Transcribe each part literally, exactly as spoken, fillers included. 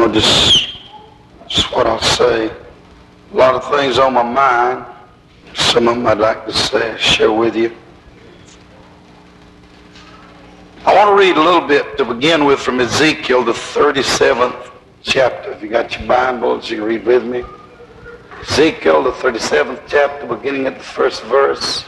know, just, just what I'll say. A lot of things on my mind. Some of them I'd like to say, share with you. I want to read a little bit to begin with from Ezekiel, the thirty-seventh chapter. If you got your Bibles, you can read with me. Ezekiel, the thirty-seventh chapter, beginning at the first verse.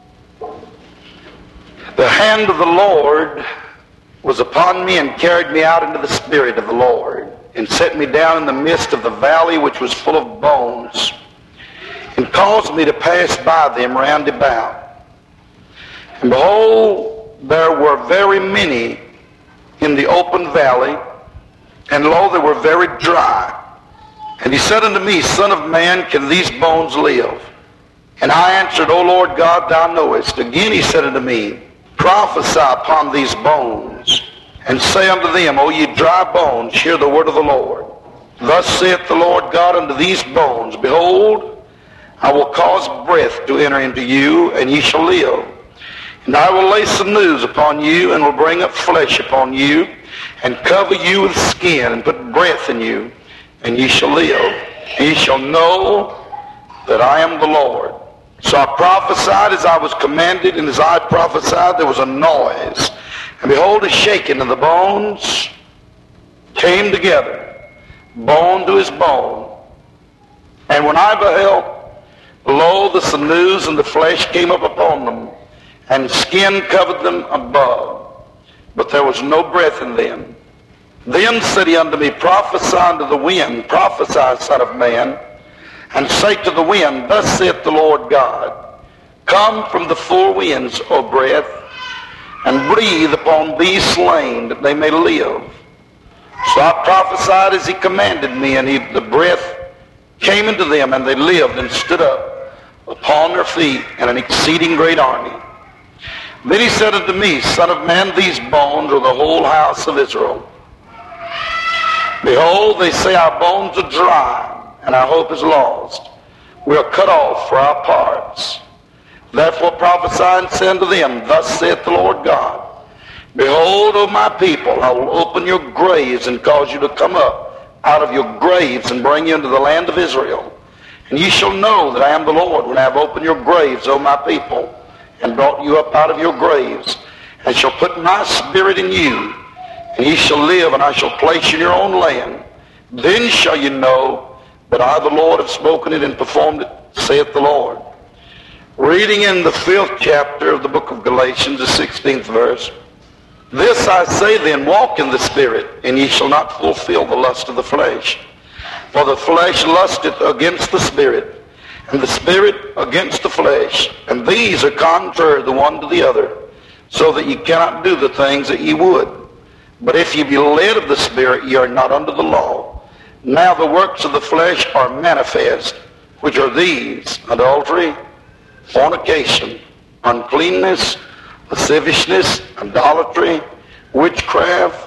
The hand of the Lord was upon me and carried me out into the spirit of the Lord, and set me down in the midst of the valley which was full of bones, and caused me to pass by them round about. And behold, there were very many in the open valley, and lo, they were very dry. And he said unto me, Son of man, can these bones live? And I answered, O Lord God, thou knowest. Again he said unto me, Prophesy upon these bones, and say unto them, O ye dry bones, hear the word of the Lord. Thus saith the Lord God unto these bones, Behold, I will cause breath to enter into you, and ye shall live. And I will lay sinews upon you, and will bring up flesh upon you, and cover you with skin, and put breath in you, and ye shall live. And ye shall know that I am the Lord. So I prophesied as I was commanded, and as I prophesied there was a noise. And behold, a shaking of the bones came together, bone to his bone. And when I beheld, lo, the sinews and the flesh came up upon them, and skin covered them above, but there was no breath in them. Then said he unto me, Prophesy unto the wind, prophesy, Son of man, and say to the wind, Thus saith the Lord God, Come from the four winds, O breath, and breathe upon these slain, that they may live. So I prophesied as he commanded me, and he, the breath came into them, and they lived and stood up upon their feet, and an exceeding great army. Then he said unto me, Son of man, these bones are the whole house of Israel. Behold, they say our bones are dry, and our hope is lost. We are cut off for our parts. Therefore prophesy and say unto them, Thus saith the Lord God, Behold, O my people, I will open your graves and cause you to come up out of your graves and bring you into the land of Israel. And ye shall know that I am the Lord when I have opened your graves, O my people, and brought you up out of your graves, and shall put my spirit in you, and ye shall live, and I shall place you in your own land. Then shall you know that I, the Lord, have spoken it and performed it, saith the Lord. Reading in the fifth chapter of the book of Galatians, the sixteenth verse. This I say then, walk in the Spirit, and ye shall not fulfill the lust of the flesh. For the flesh lusteth against the Spirit, and the Spirit against the flesh, and these are contrary the one to the other, so that ye cannot do the things that ye would. But if ye be led of the Spirit, ye are not under the law. Now the works of the flesh are manifest, which are these: adultery, fornication, uncleanness, lasciviousness, idolatry, witchcraft,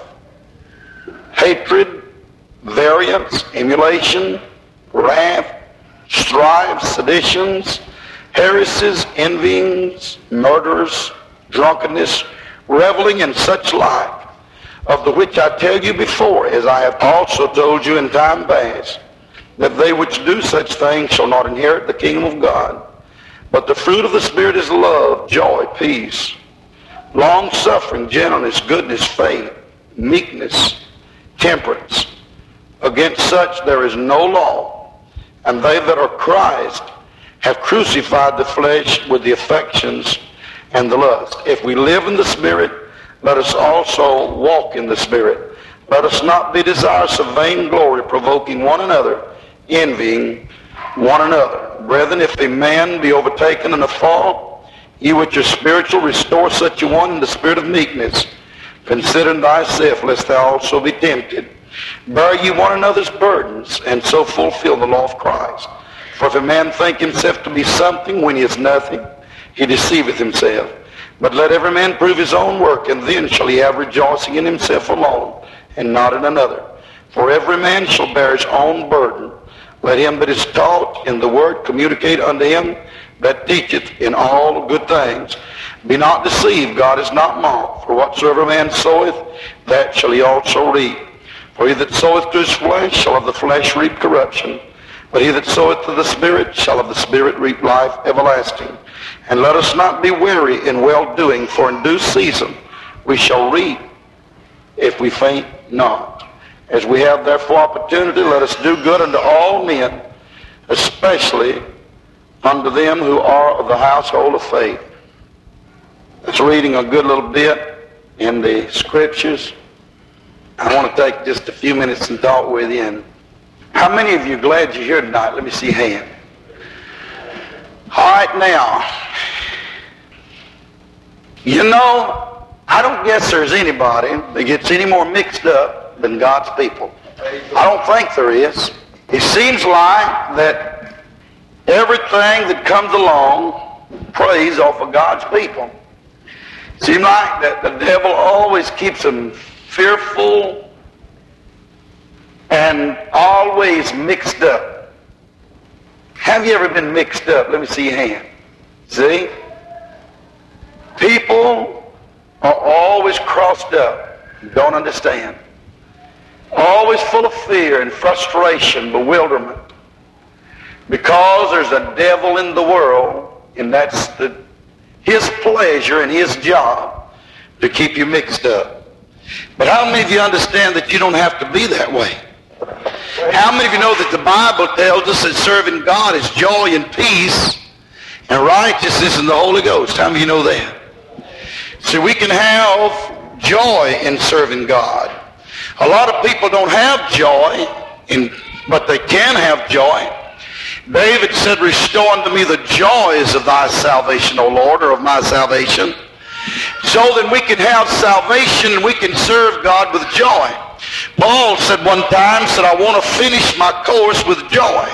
hatred, variance, emulation, wrath, strife, seditions, heresies, envyings, murders, drunkenness, reveling, and such like, of the which I tell you before, as I have also told you in time past, that they which do such things shall not inherit the kingdom of God. But the fruit of the Spirit is love, joy, peace, long-suffering, gentleness, goodness, faith, meekness, temperance. Against such there is no law. And they that are Christ have crucified the flesh with the affections and the lust. If we live in the Spirit, let us also walk in the Spirit. Let us not be desirous of vainglory, provoking one another, envying one another. Brethren, if a man be overtaken in a fault, ye which are spiritual, restore such a one in the spirit of meekness, considering thyself, lest thou also be tempted. Bear ye one another's burdens, and so fulfill the law of Christ. For if a man think himself to be something when he is nothing, he deceiveth himself. But let every man prove his own work, and then shall he have rejoicing in himself alone, and not in another. For every man shall bear his own burden. Let him that is taught in the word communicate unto him that teacheth in all good things. Be not deceived, God is not mocked. For whatsoever man soweth, that shall he also reap. For he that soweth to his flesh shall of the flesh reap corruption, but he that soweth to the Spirit shall of the Spirit reap life everlasting. And let us not be weary in well-doing, for in due season we shall reap if we faint not. As we have therefore opportunity, let us do good unto all men, especially unto them who are of the household of faith. That's reading a good little bit in the Scriptures. I want to take just a few minutes and talk with you. And how many of you are glad you're here tonight? Let me see your hand. All right, now, you know, I don't guess there's anybody that gets any more mixed up than God's people. I don't think there is. It seems like that everything that comes along preys off of God's people. It seems like that the devil always keeps them fearful and always mixed up. Have you ever been mixed up? Let me see your hand. See? People are always crossed up, don't understand. Always full of fear and frustration, bewilderment. Because there's a devil in the world, and that's the, his pleasure and his job to keep you mixed up. But how many of you understand that you don't have to be that way? How many of you know that the Bible tells us that serving God is joy and peace and righteousness in the Holy Ghost? How many of you know that? See, we can have joy in serving God. A lot of people don't have joy, in, but they can have joy. David said, restore unto me the joys of thy salvation, O Lord, or of my salvation. So that we can have salvation and we can serve God with joy. Paul said one time, said, I want to finish my course with joy.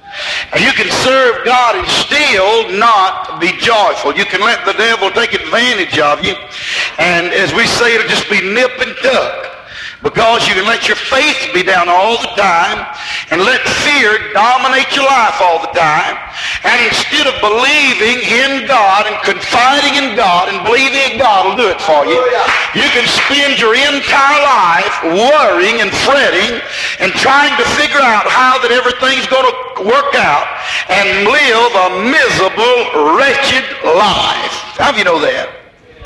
And you can serve God and still not be joyful. You can let the devil take advantage of you. And as we say, it'll just be nip and tuck. Because you can let your faith be down all the time and let fear dominate your life all the time. And instead of believing in God and confiding in God and believing that God will do it for you, you can spend your entire life worrying and fretting and trying to figure out how that everything's going to work out and live a miserable, wretched life. How do you know that?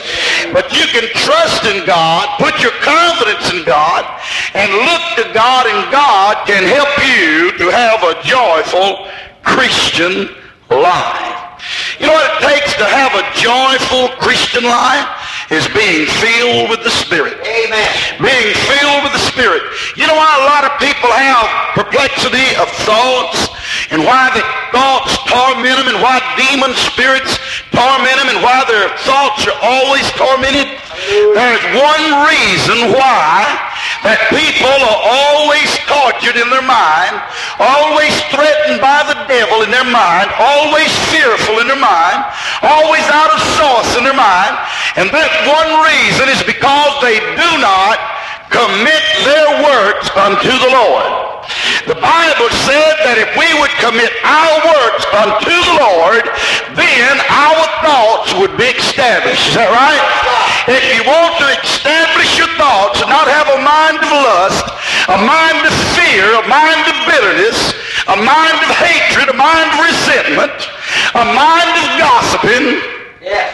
But you can trust in God, put your confidence in God, and look to God, and God can help you to have a joyful Christian life. You know what it takes to have a joyful Christian life? Is being filled with the Spirit. Amen. Being filled with the Spirit. You know why a lot of people have perplexity of thoughts, and why the thoughts torment them, and why demon spirits torment them, and why their thoughts are always tormented? There's one reason why that people are always tortured in their mind, always threatened by the devil in their mind, always fearful in their mind, always out of sorts in their mind. And that one reason is because they do not commit their works unto the Lord. The Bible said that if we would commit our works unto the Lord, then our thoughts would be established. Is that right? If you want to establish your thoughts and not have a mind of lust, a mind of fear, a mind of bitterness, a mind of hatred, a mind of resentment, a mind of gossiping, yes,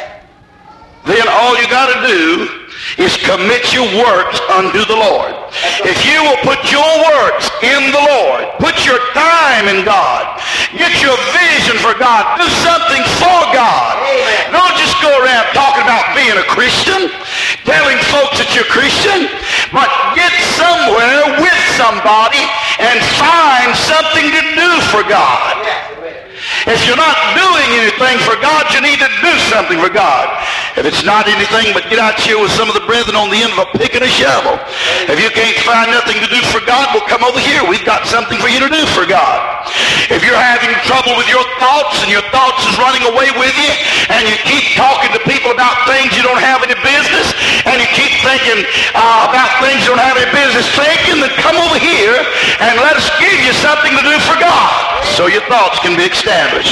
then all you got to do is commit your works unto the Lord. If you will put your works in the Lord, put your time in God, get your vision for God, do something for God. Amen. Don't just go around talking about being a Christian, telling folks that you're Christian, but get somewhere with somebody and find something to do for God. If you're not doing anything for God, you need to do something for God. If it's not anything but get out here with some of the brethren on the end of a pick and a shovel. If you can't find nothing to do for God, well, come over here. We've got something for you to do for God. If you're having trouble with your thoughts and your thoughts is running away with you, and you keep talking to people about things you don't have any business, and you keep thinking uh, about things you don't have any business thinking, then come over here and let us give you something to do for God so your thoughts can be established.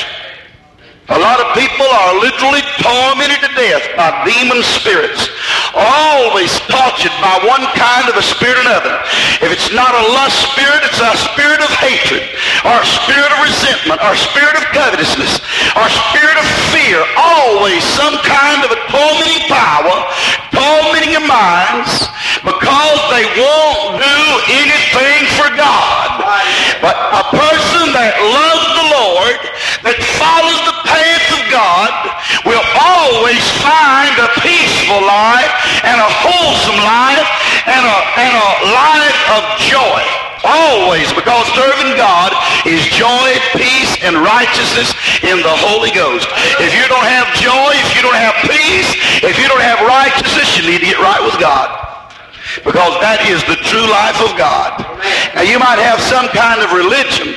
A lot of people are literally tormented to death by demon spirits, always tortured by one kind of a spirit or another. If It's not a lust spirit, it's a spirit of hatred, or a spirit of resentment, or a spirit of covetousness, or a spirit of fear. Always some kind of a tormenting power, tormenting your minds, because they won't do anything for God. But a person that loves the Lord, that follows the path of God, will always find a peaceful life and a wholesome life and a, and a life of joy. Always, because serving God is joy, peace, and righteousness in the Holy Ghost. If you don't have joy, if you don't have peace, if you don't have righteousness, you need to get right with God. Because that is the true life of God. Now you might have some kind of religion,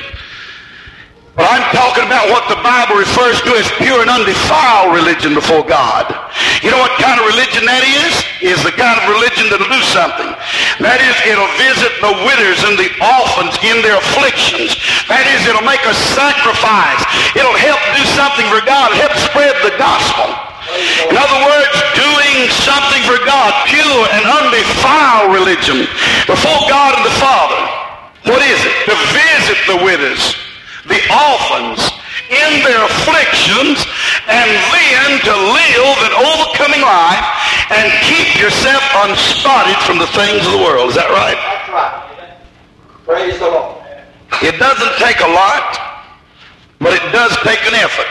but I'm talking about what the Bible refers to as pure and undefiled religion before God. You know what kind of religion that is? Is the kind of religion that'll do something. That is, it'll visit the widows and the orphans in their afflictions. That is, it'll make a sacrifice. It'll help do something for God. It'll help spread the gospel. In other words, doing something for God, pure and undefiled religion before God and the Father. What is it? To visit the widows, the orphans in their afflictions, and then to live an overcoming life and keep yourself unspotted from the things of the world. Is that right? That's right. Praise the Lord. It doesn't take a lot, but it does take an effort.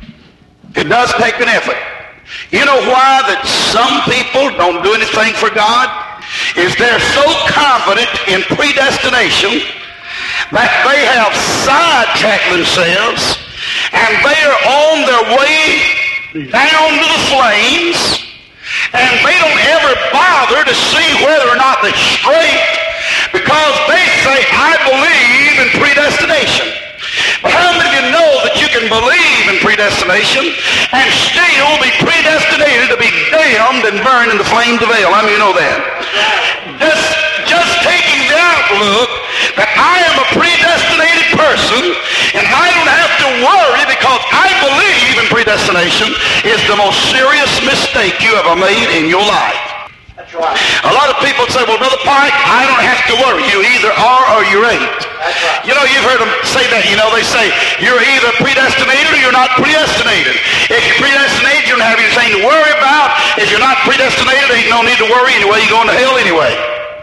It does take an effort. You know why that some people don't do anything for God? Is they're so confident in predestination that they have sidetracked themselves and they are on their way down to the flames, and they don't ever bother to see whether or not they're straight, because they say, I believe in predestination. But how many of you know that you can believe in predestination and still be predestinated to be damned and burned in the flames of hell? How many of you know that? Just, just taking the outlook that I am a predestinated person and I don't have to worry because I believe in predestination is the most serious mistake you ever made in your life. That's right. A lot of people say, well, Brother Pike, I don't have to worry. You either are or you ain't. That's right. You know, you've heard them say that. You know, they say, you're either predestinated or you're not predestinated. If you're predestinated, you don't have anything to worry about. If you're not predestinated, there ain't no need to worry anyway. You're going to hell anyway.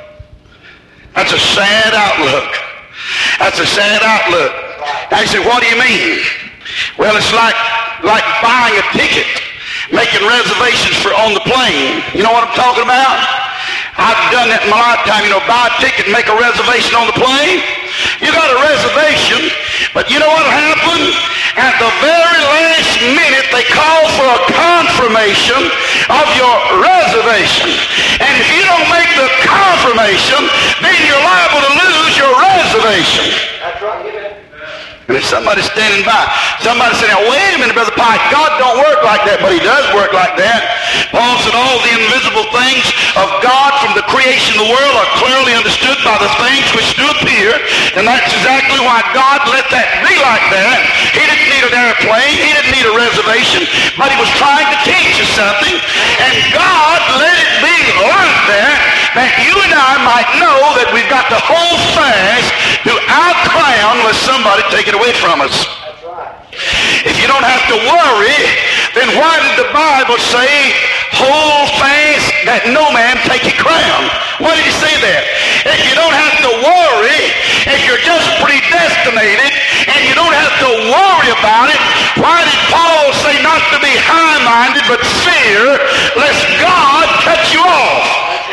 That's a sad outlook. That's a sad outlook. Now you say, what do you mean? Well, it's like, like buying a ticket, making reservations for on the plane. You know what I'm talking about? I've done that in my lifetime. You know, buy a ticket and make a reservation on the plane. You got a reservation, but you know what'll happen? At the very last minute, they call for a confirmation of your reservation. And if you don't make the confirmation, then you're liable to lose your reservation. That's right. And if somebody's standing by, somebody said, now wait a minute, Brother Pike, God don't work like that, but he does work like that. Paul said all the invisible things of God from the creation of the world are clearly understood by the things which do appear, and that's exactly why God let that be like that. He didn't need an airplane, he didn't need a reservation, but he was trying to teach us something, and God let it be like that, that you and I might know that we've got to hold fast to our crown lest somebody take it away from us. That's right. If you don't have to worry, then why did the Bible say, hold fast that no man take your crown? Why did he say that? If you don't have to worry, if you're just predestinated and you don't have to worry about it, why did Paul say not to be high-minded but fear lest God cut you off?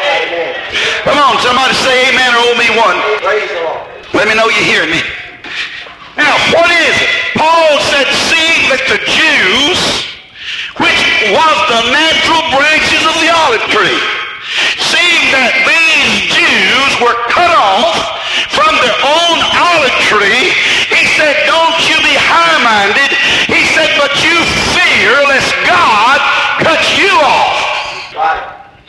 Come on, somebody say amen or owe me one. Praise the Lord. Let me know you hear me. Now, what is it? Paul said, seeing that the Jews, which was the natural branches of the olive tree, seeing that these Jews were cut off from their own olive tree, he said, don't you be high-minded. He said, but you fear lest God cut you off. Right.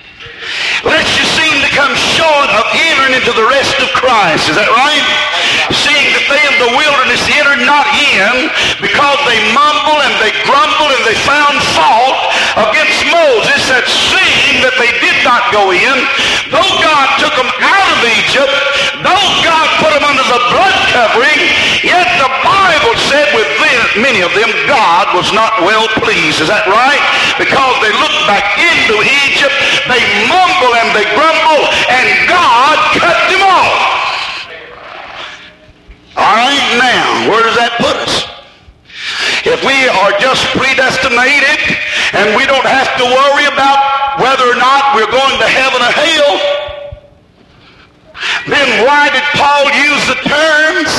Lest you seem to come short of entering into the rest of Christ. Is that right? Seeing that they in the wilderness entered not in because they mumbled and they grumbled and they found fault against Moses, that seeing that they did not go in, though God took them out of Egypt, though Calvary, yet the Bible said with them, many of them, God was not well pleased. Is that right? Because they looked back into Egypt, they mumble and they grumble, and God cut them off. All right, now, where does that put us? If we are just predestinated and we don't have to worry about whether or not we're going to heaven or hell, then why did Paul use the terms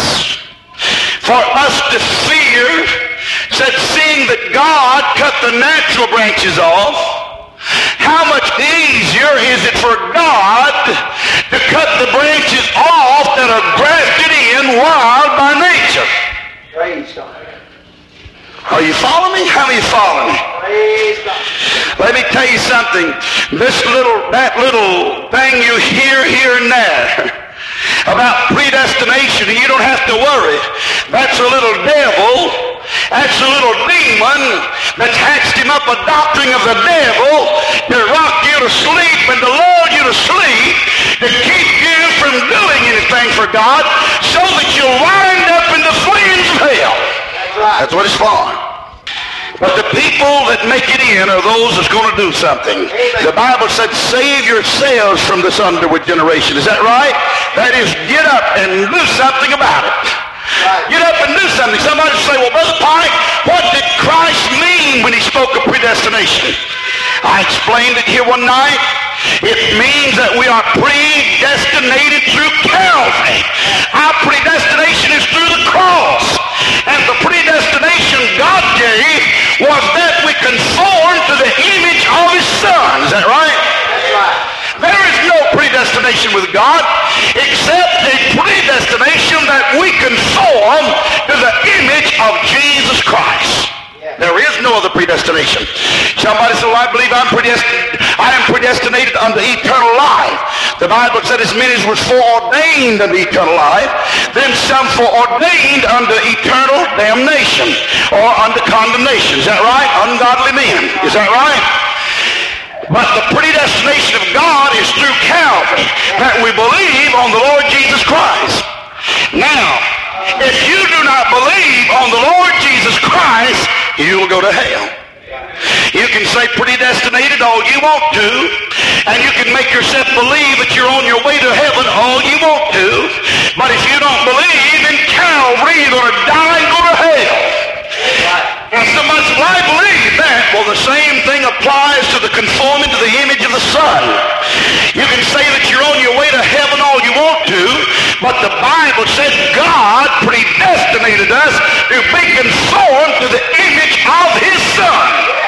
for us to fear? Said, seeing that God cut the natural branches off, how much easier is it for God to cut the branches off that are grafted in wild by nature? Praise God. Are you following me? How many follow me? Praise God. Let me tell you something. This little, that little thing you hear here and there about predestination, and you don't have to worry. That's a little devil. That's a little demon that's hatched him up a doctrine of the devil to rock you to sleep and to lull you to sleep, to keep you from doing anything for God, so that you'll wind up in the flames of hell. That's what it's for. But the people that make it in are those that's going to do something. Amen. The Bible said, save yourselves from this underwood generation. Is that right? That is, get up and do something about it. Right. Get up and do something. Somebody will say, well, Brother Pike, what did Christ mean when he spoke of predestination? I explained it here one night. It means that we are predestinated through Calvary. Our predestination is through the cross. And the predestination God gave was that we conform to the image of his Son. Is that right? That's right. There is no predestination with God except a predestination that we conform to the image of Jesus Christ. There is no other predestination. Somebody said, well, I believe I'm predestinated. I am predestinated unto eternal life. The Bible said as many as was foreordained unto eternal life, then some foreordained unto eternal damnation or unto condemnation. Is that right? Ungodly men. Is that right? But the predestination of God is through Calvary, that we believe on the Lord Jesus Christ. Now, if you do not believe on the Lord Jesus Christ, you'll go to hell. You can say predestinated all you want to, and you can make yourself believe that you're on your way to heaven all you want to, but if you don't believe in Calvary, you're going to die and go to hell. And somebody says, well, I believe that. Well, the same thing applies to the conforming to the image of the Son. You can say that you're on your way to heaven all you want to, but the Bible says God predestinated us to be conformed to the image of his Son.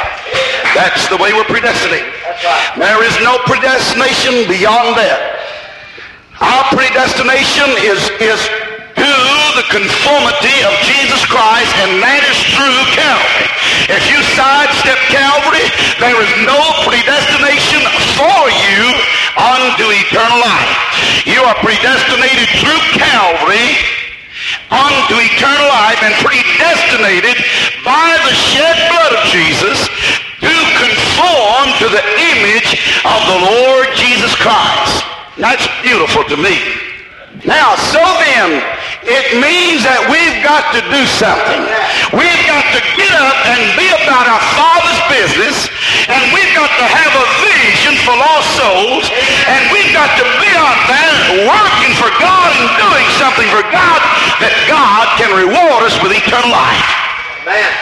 That's the way we're predestinated. There is no predestination beyond that. Our predestination is, is to the conformity of Jesus Christ, and that is through Calvary. If you sidestep Calvary, there is no predestination for you unto eternal life. You are predestinated through Calvary unto eternal life, and predestinated by the shed blood of Jesus to conform to the image of the Lord Jesus Christ. That's beautiful to me. Now, so then, it means that we've got to do something. We've got to get up and be about our Father's business, and we've got to have a vision for lost souls, and we've got to be out there working for God and doing something for God, that God can reward us with eternal life. Amen.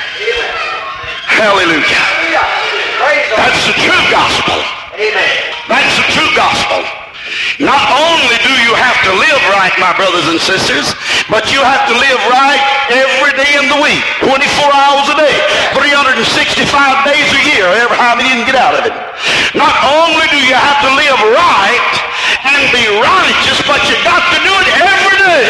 Hallelujah. That's the true gospel. Amen. That's the true gospel. Not only do you have to live right, my brothers and sisters, but you have to live right every day in the week, twenty-four hours a day, three hundred sixty-five days a year, ever how many you can get out of it. Not only do you have to live right and be righteous, but you got to do it every day.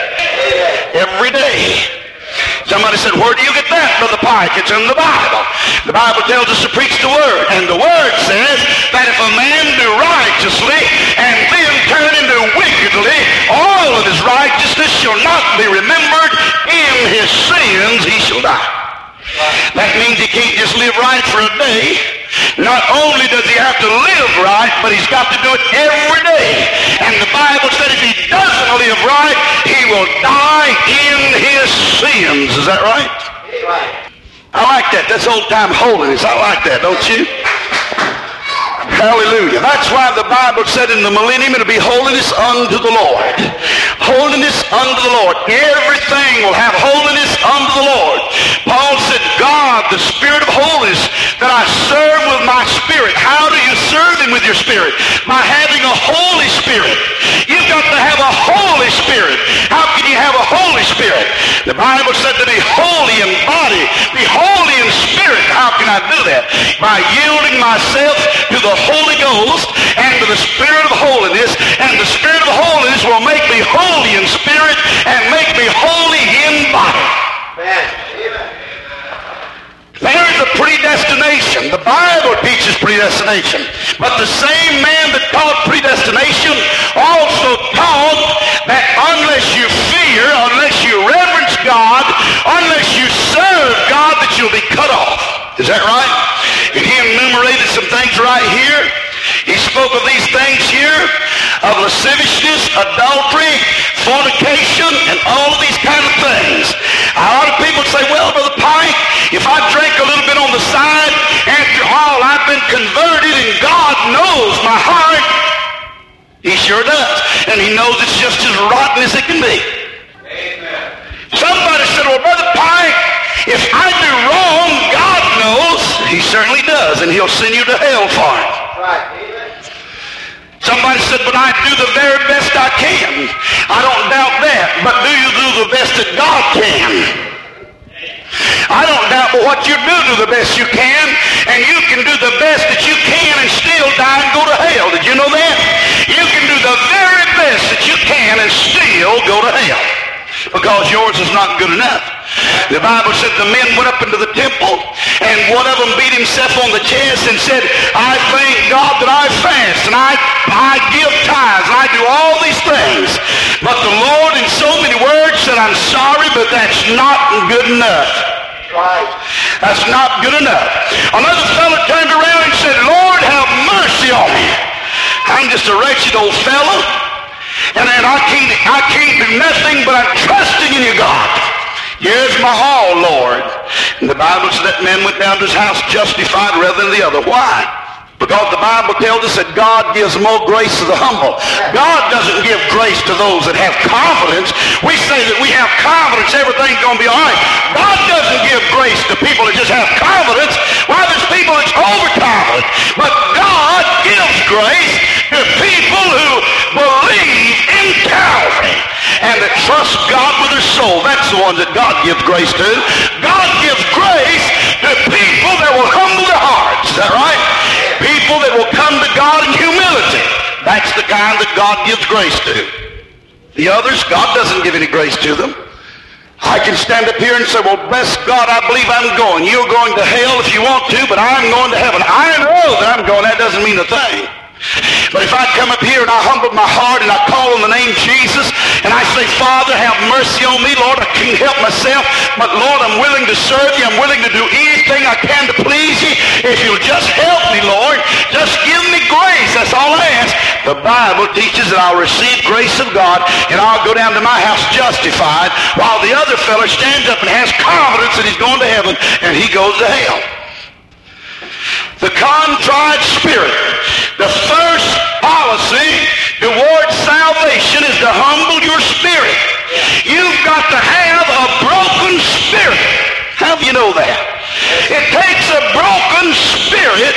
Every day. Somebody said, where do you get that, Brother Pike? It's in the Bible. The Bible tells us to preach the Word. And the Word says that if a man do righteously and then turn into wickedly, all of his righteousness shall not be remembered. In his sins he shall die. That means he can't just live right for a day. Not only does he have to live right, but he's got to do it every day. And the Bible said if he doesn't live right, he will die Is that right? Right. I like that. That's old-time holiness. I like that, don't you? Hallelujah. That's why the Bible said in the millennium it'll be holiness unto the Lord. Holiness unto the Lord. Everything will have holiness unto the Lord. Paul said, God, the Spirit of holiness, that I serve with my spirit. How do you serve him with your spirit? By having a Holy Spirit. You've got to have a Holy Spirit. How can you have a Holy Spirit? The Bible said to be holy in body, be holy in spirit. How can I do that? By yielding myself to the Holy Ghost and to the Spirit of holiness, and the Spirit of holiness will make me holy in spirit and make me holy in body. Amen. There is a predestination. The Bible teaches predestination. But the same man that taught predestination also taught that unless you fear, unless you reverence God, unless you serve God, that you'll be cut off. Is that right? And he enumerated some things right here. He spoke of these things here, of lasciviousness, adultery, fornication, and all of these kind of things. A lot of people say, well, Brother Pike, if I drink a little bit on the side, after all, I've been converted and God knows my heart. He sure does. And he knows it's just as rotten as it can be. Amen. Somebody said, well, Brother Pike, if I do wrong, God knows. He certainly does, and he'll send you to hell for it. Right. Amen. Somebody said, but I do the very best I can. I don't doubt that, but do you do the best that God can? I don't doubt but what you do do the best you can, and you can do the best that you can and still die and go to hell. Did you know that? You can do the very best that you can and still go to hell, because yours is not good enough. The Bible said the men went up into the temple, and one of them beat himself on the chest and said, I thank God that I fast, and I, I give tithes, and I do all these things. But the Lord in so many words said, I'm sorry, but that's not good enough. Right. That's not good enough. Another fellow turned around and said, Lord, have mercy on me. I'm just a wretched old fellow, and, and I can't, I can't do nothing, but I'm trusting in you, God. Here's my all, Lord. And the Bible said that man went down to his house justified rather than the other. Why? Because the Bible tells us that God gives more grace to the humble. God doesn't give grace to those that have confidence. We say that we have confidence, everything's going to be all right. God doesn't give grace to people that just have confidence. Why, there's people that's overconfident. But God gives grace to people who believe in Calvary and that trust God with their soul. That's the ones that God gives grace to. God gives grace to people that will humble their hearts. Is that right? People that will come to God in humility. That's the kind that God gives grace to. The others, God doesn't give any grace to them. I can stand up here and say, well, bless God, I believe I'm going. You're going to hell if you want to, but I'm going to heaven. I know that I'm going. That doesn't mean a thing. But if I come up here and I humble my heart and I call on the name Jesus and I say, Father, have mercy on me. Lord, I can't help myself, but Lord, I'm willing to serve you. I'm willing to do anything I can to please you. If you'll just help me, Lord, just give me grace. That's all I ask. The Bible teaches that I'll receive grace of God and I'll go down to my house justified, while the other fellow stands up and has confidence that he's going to heaven and he goes to hell. The contrite spirit. The first policy towards salvation is to humble your spirit. You've got to have a broken spirit. How do you know that? It takes a broken spirit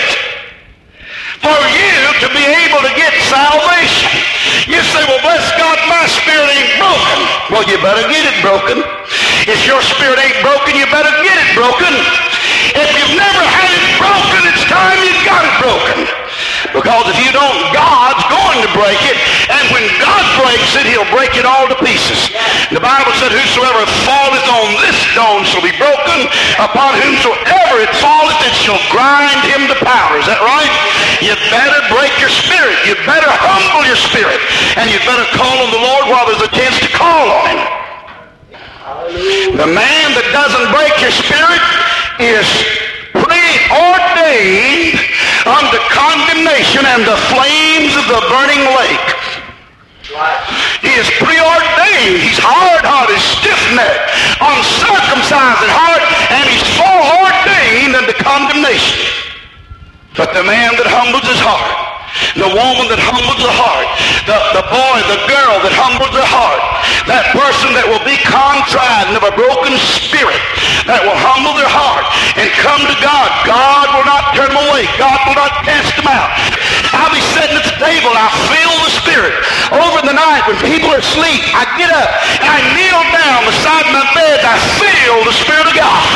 for you to be able to get salvation. You say, well, bless God, my spirit ain't broken. Well, you better get it broken. If your spirit ain't broken, you better get it broken. If you've never had it broken, it's time you got it broken. Because if you don't, God's going to break it. And when God breaks it, he'll break it all to pieces. The Bible said, whosoever falleth on this stone shall be broken. Upon whomsoever it falleth, it shall grind him to powder. Is that right? You better break your spirit. You better humble your spirit. And you better call on the Lord while there's a chance to call on him. The man that doesn't break your spirit is preordained unto condemnation and the flames of the burning lake. He is preordained. He's hard-hearted, stiff-necked, uncircumcised But the man that humbles his heart, the woman that humbles her heart, the, the boy, the girl that humbles her heart, that person that will be contrite and of a broken spirit, that will humble their heart and come to God, God will not turn them away. God will not cast them out. I'll be sitting at the table and I feel the Spirit. Over the night when people are asleep, I get up and I kneel down beside my bed and I feel the Spirit of God.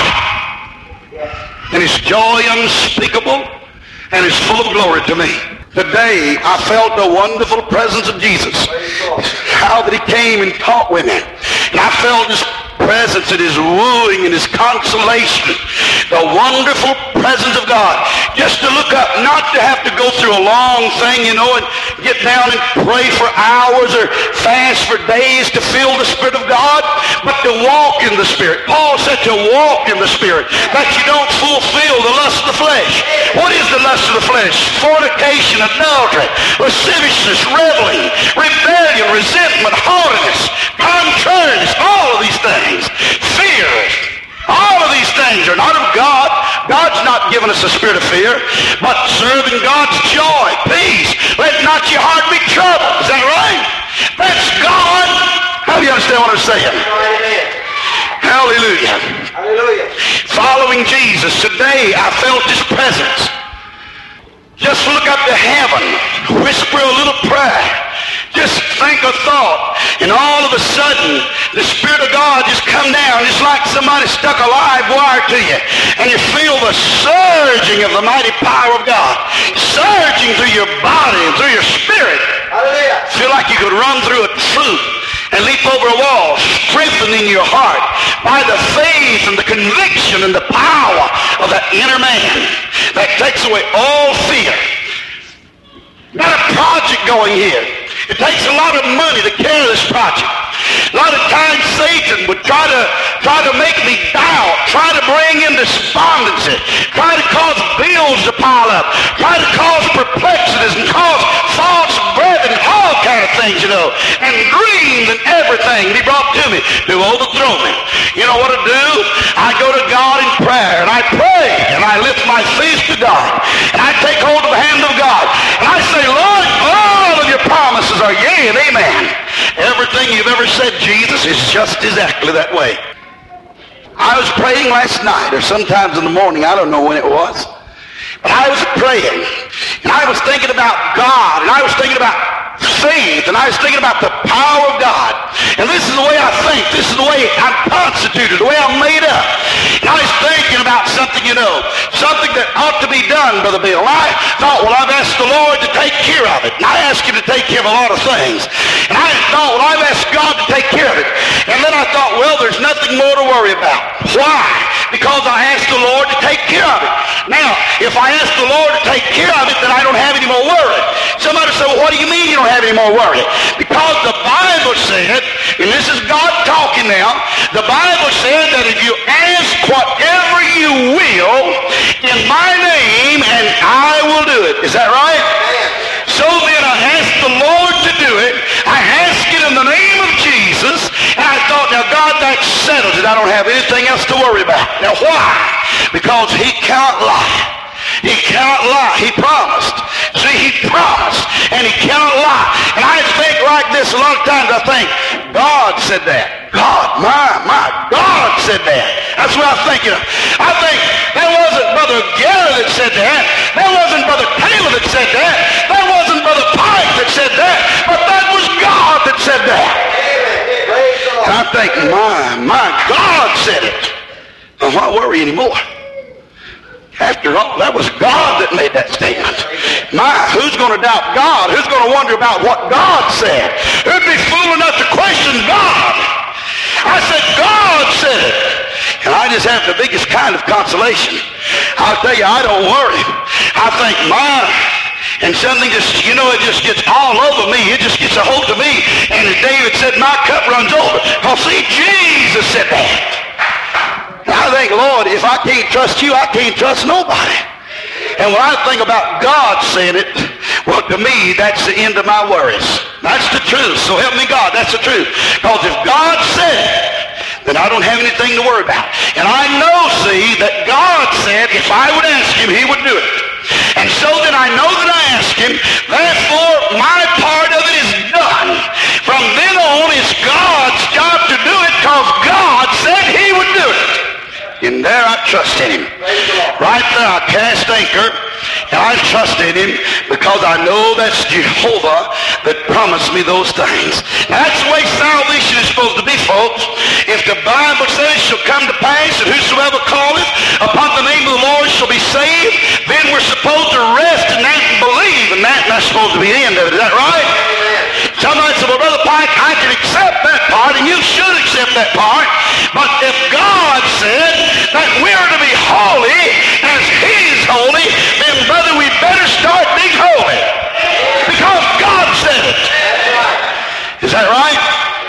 And His joy unspeakable and is full of glory to me. Today, I felt the wonderful presence of Jesus. How that He came and talked with me. And I felt His presence and His wooing and His consolation. The wonderful presence of God. Just to look up, not to have to go through a long thing, you know, and get down and pray for hours or fast for days to feel the Spirit of God, but to walk in the Spirit. Paul said to walk in the Spirit, that you don't fulfill the lust of the flesh. What is the lust of the flesh? Fornication, adultery, lasciviousness, reveling, rebellion, resentment, haughtiness, contrariness, all of these things. Fear. All of these things are not of God. God's not given us a spirit of fear, but serving God's joy, peace. Let not your heart be troubled. Is that right? That's God. How do you understand what I'm saying? Amen. Hallelujah. Hallelujah. Following Jesus, today I felt His presence. Just look up to heaven, whisper a little prayer. Just think a thought, and all of a sudden, the Spirit of God just come down. It's like somebody stuck a live wire to you, and you feel the surging of the mighty power of God, surging through your body and through your spirit. Hallelujah. Feel like you could run through a troop and leap over a wall, strengthening your heart by the faith and the conviction and the power of that inner man that takes away all fear. Got a project going here. It takes a lot of money to carry this project. A lot of times Satan would try to try to make me doubt, try to bring in despondency, try to cause bills to pile up, try to cause perplexities and cause false breath and all kind of things, you know, and dreams and everything be brought to me to overthrow me. You know what I do? I go to God in prayer and I pray and I lift my face to God and I take hold of the hand of God and I say, Lord, all of your promises are yea and amen. Everything you've ever said, Jesus, is just exactly that way. I was praying last night, or sometimes in the morning, I don't know when it was, but I was praying, and I was thinking about God, and I was thinking about faith, and I was thinking about the power of God. And this is the way I think. This is the way I'm constituted, the way I'm made up. And I was thinking about something, you know, something that ought to be done, Brother Bill. And I thought, well, I've asked the Lord to take care of it. And I asked Him to take care of a lot of things. And I thought, well, I've asked God to take care of it. And then I thought, well, there's nothing more to worry about. Why? Because I asked the Lord to take care of it. Now, if I ask the Lord to take care of it, then I don't have any more worry. Somebody said, well, what do you mean you don't have any more worry? Because the Bible said, and this is God talking now, the Bible said that if you ask whatever you will in my name, and I will do it. Is that right? So then I asked the Lord to do it. I asked it in the name of Jesus, and I thought, now God, that settles it. I don't have anything else to worry about. Now why? Because He cannot lie. He cannot lie. He promised. See, He promised, and He cannot lie. And I think like this a lot of times. I think, God said that. God, my, my, God said that. That's what I'm thinking of. I think that wasn't Brother Gary that said that. That wasn't Brother Taylor that said that. That wasn't Brother Pike that said that. But that was God that said that. And I think, my, my, God said it. Well, why worry anymore? After all, that was God that made that statement. My, who's going to doubt God? Who's going to wonder about what God said? Who'd be fool enough to question God? I said, God said it. And I just have the biggest kind of consolation. I'll tell you, I don't worry. I think, my, and something just, you know, it just gets all over me. It just gets a hold of me. And as David said, my cup runs over. Because see, Jesus said that. I think, Lord, if I can't trust you, I can't trust nobody. And when I think about God saying it, well, to me, that's the end of my worries. That's the truth. So help me God, that's the truth. Because if God said it, then I don't have anything to worry about. And I know, see, that God said if I would ask Him, He would do it. And so then I know that I ask him, therefore my part of it is done. From then on it's God's job to do it because God said he would do it. And there I trust in him. Right there I cast anchor, and I trust in him because I know that's Jehovah that promised me those things. That's the way salvation is supposed to be, folks. If the Bible says it shall come to pass that whosoever calleth upon the name of the Lord shall be saved, then we're supposed to rest in that and believe in that, and that's supposed to be the end of it. Is that right? Somebody said, well, Brother Pike, I can accept that part, and you should accept that part. But if God said that we're to be holy as he's holy, then, brother, we better start being holy. Because God said it. Is that right?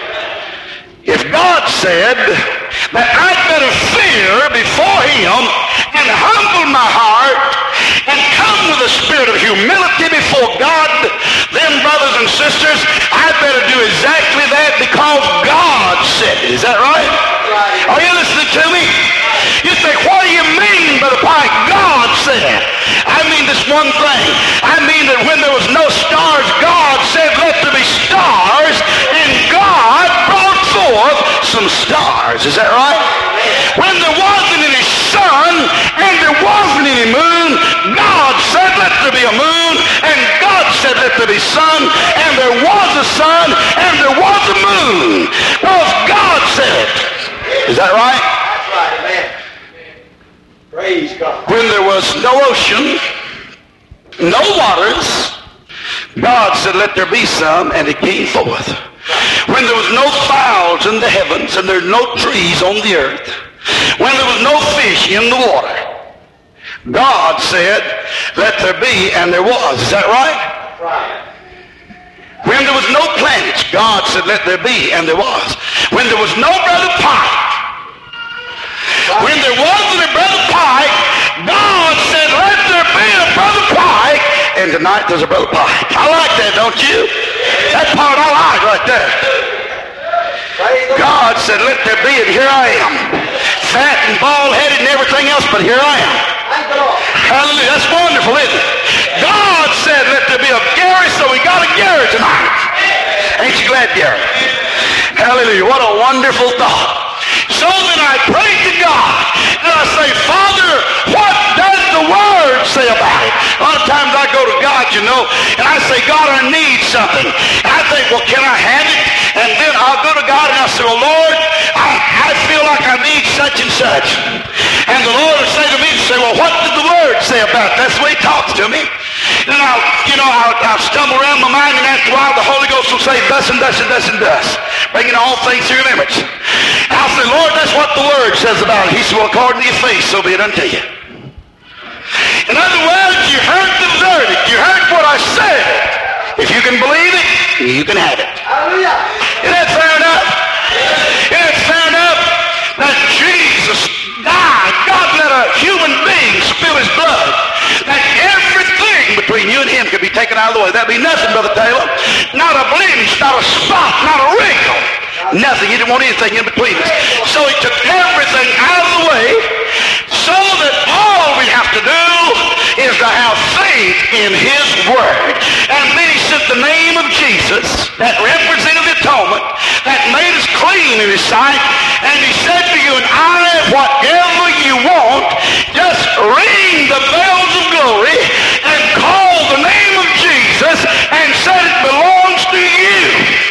If God said that I'd better fear before him and humble my heart and come with a spirit of humility before God, then, brothers and sisters, I better do exactly that because God said it. Is that right? Are you listening to me? You say, what do you mean, Brother Pike? God said. I mean this one thing. I mean that when there was no stars, God said, let there be stars, and God brought forth some stars. Is that right? When there wasn't any sun and there wasn't any moon, God said, let there be a moon, and God said, let there be sun, and there was a sun, and there was a moon. Because God said it. Is that right? That's right, amen. Praise God. When there was no ocean, no waters, God said, let there be some, and it came forth. When there was no fowls in the heavens, and there were no trees on the earth, when there was no fish in the water, God said, let there be, and there was. Is that right? Right. When there was no planets, God said, let there be, and there was. When there was no Brother Pike, when there wasn't a Brother Pike, God said, let there be a Brother Pike, and tonight there's a Brother Pike. I like that, don't you? That part I like right there. God said, let there be, and here I am. Fat and bald-headed and everything else, but here I am. Hallelujah. That's wonderful, isn't it? God said, let there be a Gary, so we got a Gary tonight. Ain't you glad, Gary? Hallelujah. What a wonderful thought. So then I pray to God, and I say, Father, what does the Word say about it? A lot of times I go to God, you know, and I say, God, I need something. And I think, well, can I have it? And then I'll go to God and I'll say, well, Lord, I, I feel like I need such and such. And the Lord will say to me, say, well, what did the Word say about it? That's the way he talks to me. And I'll, you know, I'll, I'll stumble around my mind, and after a while the Holy Ghost will say, thus and thus and thus and thus, bringing all things to remembrance. And I'll say, Lord, that's what the Word says about it. He said, well, according to your faith, so be it unto you. In other words, you heard the verdict. You heard what I said. If you can believe it, you can have it. Hallelujah. Isn't that fair enough? Isn't it fair enough that Jesus died? God let a human being spill his blood. That everything between you and him could be taken out of the way. That'd be nothing, Brother Taylor. Not a blemish, not a spot, not a wrinkle. Nothing. He didn't want anything in between us. So he took everything out of the way so that all we have to do is to have faith in his word. And then he sent the name of Jesus, that represented the atonement, that made us clean in his sight, and he said to you and I, whatever you want, just ring the bells of glory and call the name of Jesus and said it belongs to you.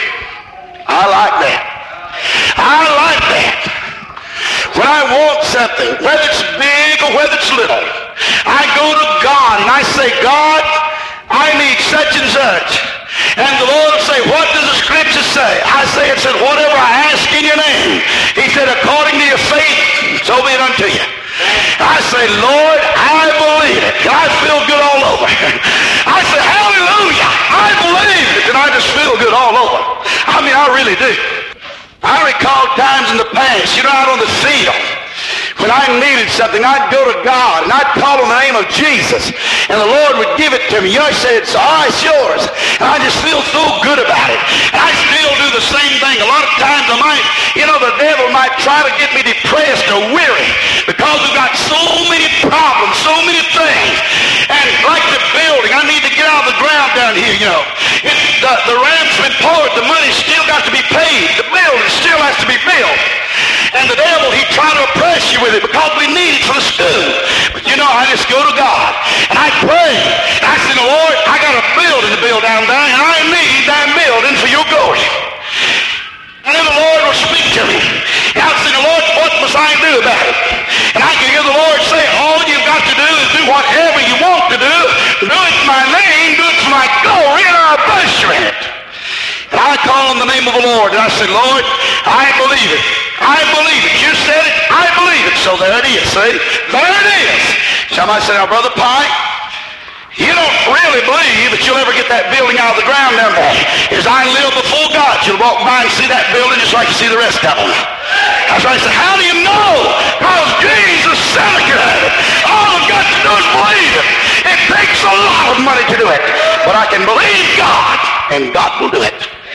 I like that. I like that. When I want something, whether it's big or whether it's little, I go to God and I say, God, I need such and such. And the Lord will say, what does the Scripture say? I say, it said, whatever I ask in your name. He said, according to your faith, so be it unto you. I say, Lord, I believe it. And I feel good all over. I say, hallelujah, I believe it. And I just feel good all over. I mean, I really do. I recall times in the past, you know, out on the field, when I needed something, I'd go to God and I'd call on the name of Jesus, and the Lord would give it to me. You know, He said, it's all right, it's yours. And I just feel so good about it. And I still do the same thing. A lot of times I might, you know, the devil might try to get me depressed or weary because we've got so many problems, so many things. And like the the, the ramp's been poured. The money's still got to be paid. The building still has to be built. And the devil, he tried to oppress you with it because we need it for the school. But you know, I just go to God and I pray. And I say, Lord, I got a building to build down there, and I need that building for your glory. And then the Lord will speak to me. And I'll say, Lord, what must I do about it? And I can hear the Lord say, all you've got to do is do whatever you want to do. Do it in my name, do it for my glory, and I'll bless you in it. And I call on the name of the Lord, and I say, Lord, I believe it. I believe it. You said it, I believe it. So there it is, see? There it is. Somebody said, now, Brother Pike, you don't really believe that you'll ever get that building out of the ground down there. As I live before God, you'll walk by and see that building just like you see the rest of them. That's right. I said, how do you know? Because Jesus said it could have it. All I've got to do is believe it. It takes a lot of money to do it. But I can believe God, and God will do it.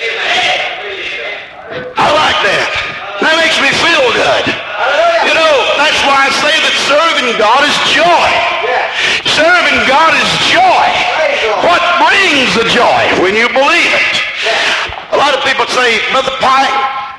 I like that. That makes me feel good. You know, that's why I say that serving God is joy. Serving God is joy. What brings the joy? When you believe it. A lot of people say, Brother Pike,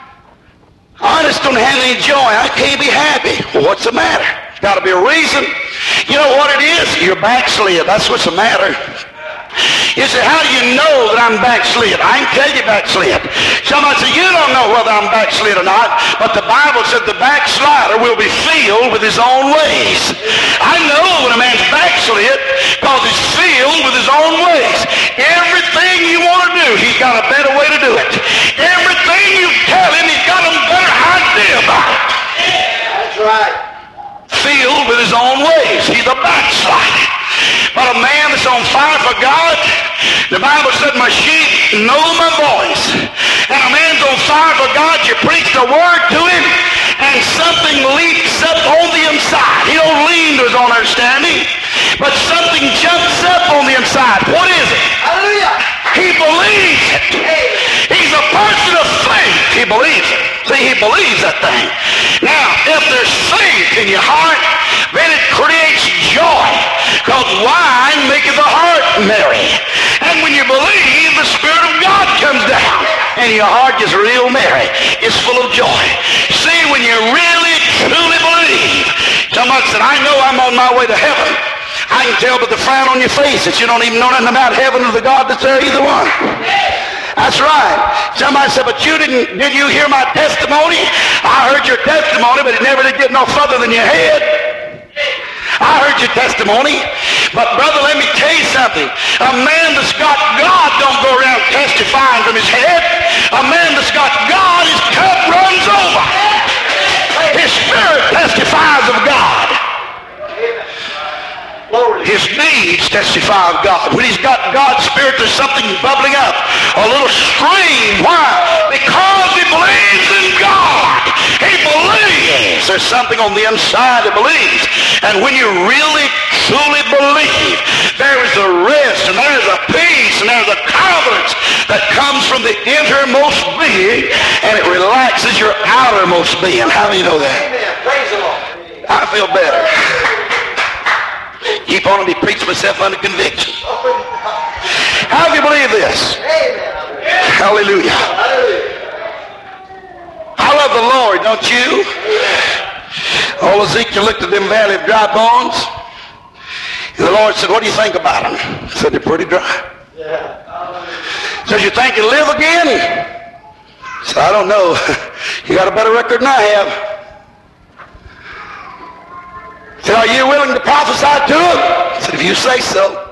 I just don't have any joy. I can't be happy. Well, what's the matter? There's got to be a reason. You know what it is? You're backslid. That's what's the matter. You say, how do you know that I'm backslid? I can tell you backslid. Somebody say, you don't know whether I'm backslid or not, but the Bible said the backslider will be filled with his own ways. I know when a man's backslid because he's filled with his own ways. Everything you want to do, he's got a better way to do it. Everything you tell him, he's got a better idea about it. That's right. Filled with his own ways. He's a backslider. But a man that's on fire for God, the Bible said, my sheep know my voice. And a man's on fire for God, you preach the word to him, and something leaps up on the inside. He don't lean to his own understanding, but something jumps up on the inside. What is it? Hallelujah. He believes it. He's a person of faith. He believes it. See, he believes that thing. Now, if there's faith in your heart, then it creates joy. Because wine maketh the heart merry. And when you believe, the Spirit of God comes down. And your heart gets real merry. It's full of joy. See, when you really, truly believe. Somebody said, I know I'm on my way to heaven. I can tell by the frown on your face that you don't even know nothing about heaven or the God that's there, either one. That's right. Somebody said, but you didn't, did you hear my testimony? I heard your testimony, but it never did get no further than your head. I heard your testimony, but brother, let me tell you something. A man that's got God don't go around testifying from his head. A man that's got God, his cup runs over. His spirit testifies of God. His deeds testify of God. When he's got God's Spirit, there's something bubbling up. A little stream. Why? Because he believes in God. He believes. There's something on the inside that believes. And when you really, truly believe, there is a rest, and there is a peace, and there's a confidence that comes from the innermost being, and it relaxes your outermost being. How do you know that? Amen. Praise the Lord. I feel better. Keep on and be preaching myself under conviction. How do you believe this? Amen. Hallelujah. I love the Lord, don't you? Oh, Ezekiel looked at them valley of dry bones. And the Lord said, what do you think about them? He said, they're pretty dry. Says, you think you'll live again? He said, I don't know. You got a better record than I have. He said, are you willing to prophesy to him? He said, if you say so.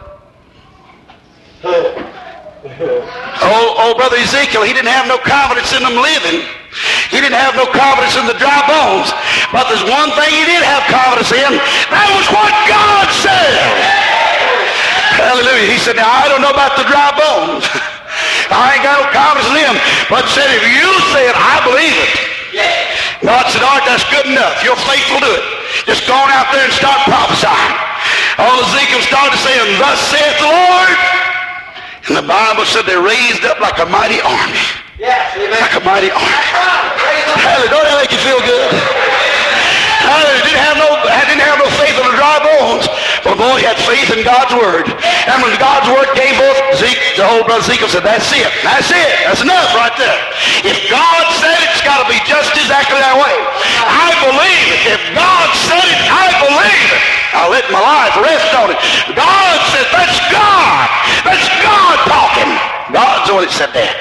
Oh, oh, brother Ezekiel, he didn't have no confidence in them living. He didn't have no confidence in the dry bones. But there's one thing he did have confidence in. That was what God said. Hallelujah. He said, now I don't know about the dry bones. I ain't got no confidence in them. But said, if you say it, I believe it. God said, all right, that's good enough. Your faith will do it. Just go on out there and start prophesying. All Ezekiel started saying, thus saith the Lord. And the Bible said they raised up like a mighty army. Yes, amen. Like a mighty army. Hallelujah. Don't that make you feel good? Hallelujah. Didn't have no, didn't have no faith in the dry bones. But For boy, he had faith in God's word. And when God's word came forth, Zeke, the old brother Ezekiel said, that's it. That's it. That's enough right there. If God said it, it's got to be just exactly that way. I believe it. If God said it, I believe it. I'll let my life rest on it. God said, that's God. That's God talking. God's the one that said that.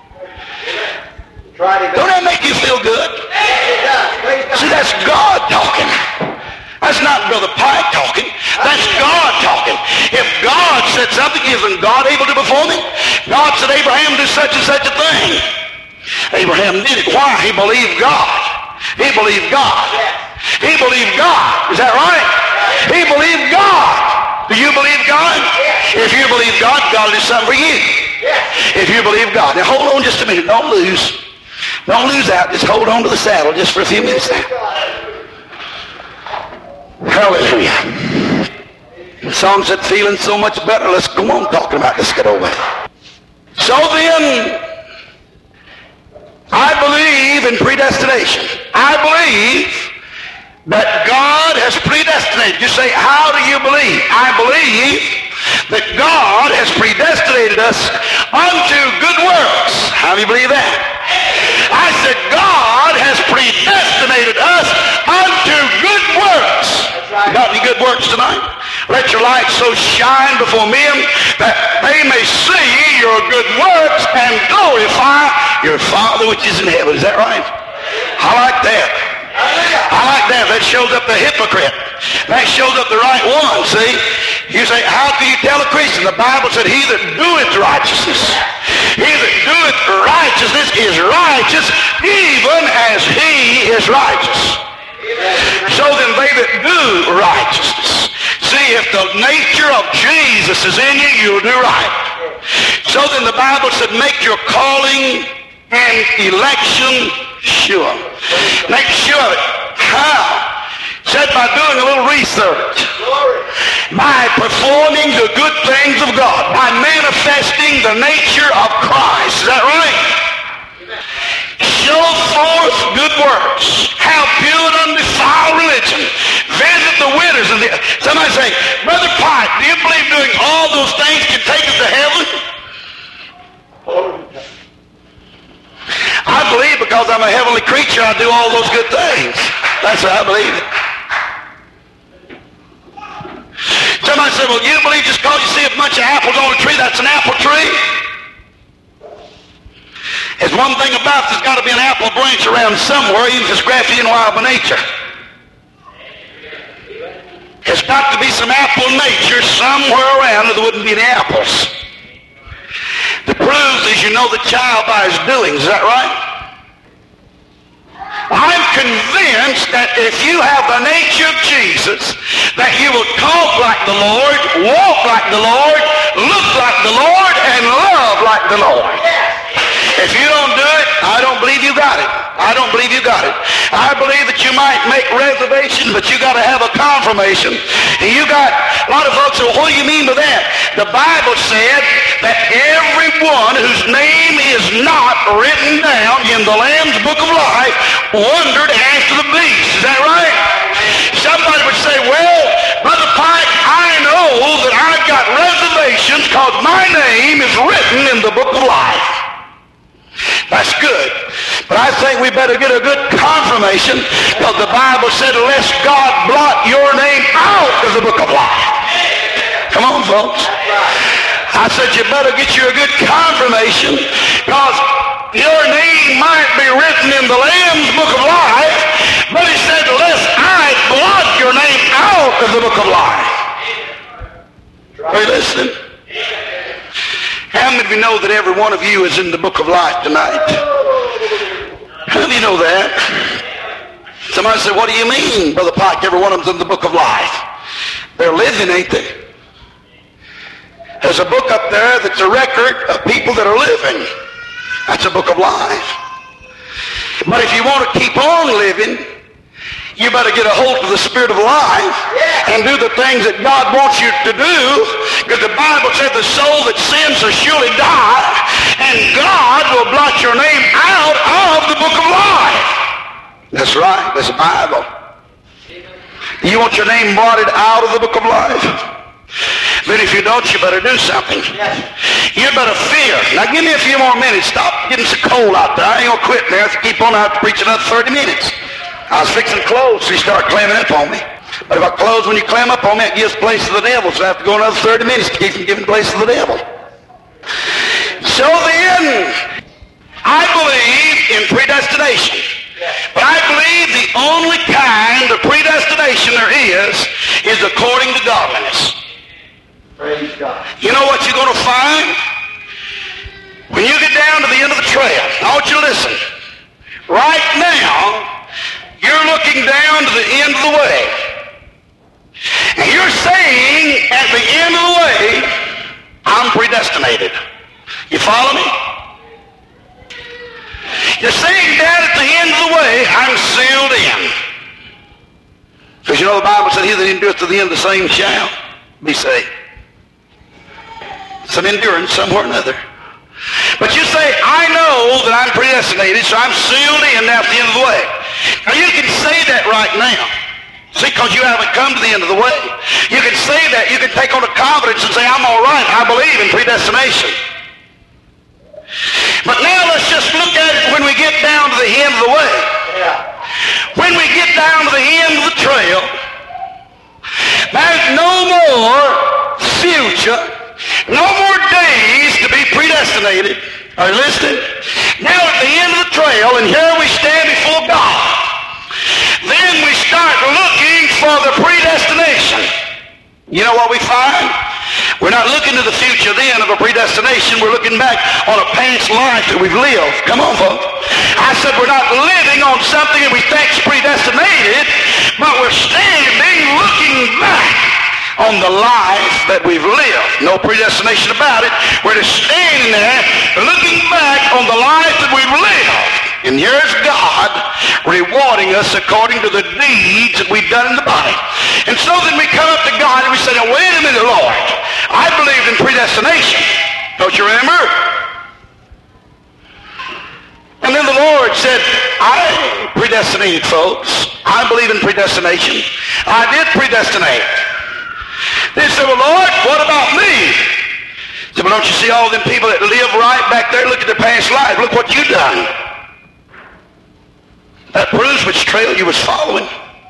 Don't that make you feel good? See, that's God talking. That's not Brother Pike talking. That's God talking. If God said something, isn't God able to perform it? God said, Abraham, do such and such a thing. Abraham did it. Why? He believed God. He believed God. He believed God. Is that right? He believed God. Do you believe God? If you believe God, God will do something for you. If you believe God. Now hold on just a minute. Don't lose. Don't lose out. Just hold on to the saddle just for a few minutes now. Hallelujah. The song said, feeling so much better. Let's go on talking about this. Get over it. So then, I believe in predestination. I believe that God has predestinated. You say, how do you believe? I believe that God has predestinated us unto good works. How do you believe that? I said, God has predestinated us unto good works. You got any good works tonight? Let your light so shine before men that they may see your good works and glorify your Father which is in heaven. Is that right? I like that. I like that. That shows up the hypocrite. That shows up the right one, see? You say, how can you tell a Christian? The Bible said, he that doeth righteousness. He that doeth righteousness is righteous even as he is righteous. So then they that do righteousness. See, if the nature of Jesus is in you, you'll do right. So then the Bible said, make your calling and election sure. Make sure of it. How? Said by doing a little research. By performing the good things of God. By manifesting the nature of Christ. Is that right? Show forth good works. Have pure and undefiled religion. Visit the widows. And the... Somebody say, Brother Pike, do you believe doing all those things can take us to heaven? I believe because I'm a heavenly creature, I do all those good things. That's how I believe it. Somebody said, well, you believe just because you see a bunch of apples on a tree, that's an apple tree? There's one thing about it, there's got to be an apple branch around somewhere, even if it's grassy and wild by nature. There's got to be some apple nature somewhere around or there wouldn't be any apples. The proves is you know the child by his doings. Is that right? I'm convinced that if you have the nature of Jesus, that you will talk like the Lord, walk like the Lord, look like the Lord, and love like the Lord. If you don't do it, I don't believe you got it. I don't believe you got it. I believe that you might make reservations, but you got to have a confirmation. And you got, a lot of folks say, well, what do you mean by that? The Bible said that everyone whose name is not written down in the Lamb's Book of Life wandered after the beast. Is that right? Somebody would say, well, Brother Pike, I know that I've got reservations because my name is written in the Book of Life. That's good. But I think we better get a good confirmation because the Bible said, lest God blot your name out of the book of life. Come on, folks. I said you better get you a good confirmation because your name might be written in the Lamb's book of life, but he said, lest I blot your name out of the book of life. Are you listening? How many of you know that every one of you is in the book of life tonight? How do you know that? Somebody said, what do you mean, Brother Pike? Every one of them's in the book of life. They're living, ain't they? There's a book up there that's a record of people that are living. That's a book of life. But if you want to keep on living, you better get a hold of the Spirit of life and do the things that God wants you to do, because the Bible said the soul that sins shall surely die, and God will blot your name out of the book of life. That's right. That's the Bible. You want your name blotted out of the book of life? Then if you don't, you better do something. Yes. You better fear. Now give me a few more minutes. Stop getting so cold out there. I ain't gonna quit now. If you keep on, I have to preach another thirty minutes. I was fixing clothes, so you start clamming up on me. But if I close when you clam up on me, it gives place to the devil. So I have to go another thirty minutes to keep from giving place to the devil. So then, I believe in predestination. But I believe the only kind of predestination there is, is according to godliness. Praise God. You know what you're going to find? When you get down to the end of the trail, I want you to listen. Right now, you're looking down to the end of the way. And you're saying at the end of the way, I'm predestinated. You follow me? You're saying down at the end of the way, I'm sealed in. Because you know the Bible said, he that endureth to the end, the same shall be saved. Some endurance somewhere or another. But you say, I know that I'm predestinated, so I'm sealed in now at the end of the way. Now you can say that right now. See, because you haven't come to the end of the way. You can say that. You can take on a confidence and say, I'm all right. I believe in predestination. But now let's just look at it when we get down to the end of the way. Yeah. When we get down to the end of the trail, there's no more future, no more days to be predestinated. Are you listening? Now at the end of the trail, and here we stand before God. Then we start looking for the predestination. You know what we find? We're not looking to the future then of a predestination. We're looking back on a past life that we've lived. Come on, folks. I said we're not living on something that we think's predestinated, but we're standing looking back on the life that we've lived. No predestination about it. We're just standing there looking back on the life that we've lived. And here's God rewarding us according to the deeds that we've done in the body. And so then we come up to God and we say, now wait a minute, Lord. I believed in predestination. Don't you remember? And then the Lord said, I predestinated folks. I believe in predestination. I did predestinate. They said, well, Lord, what about me? He said, well, don't you see all them people that live right back there? Look at their past life. Look what you've done. That proves which trail you was following.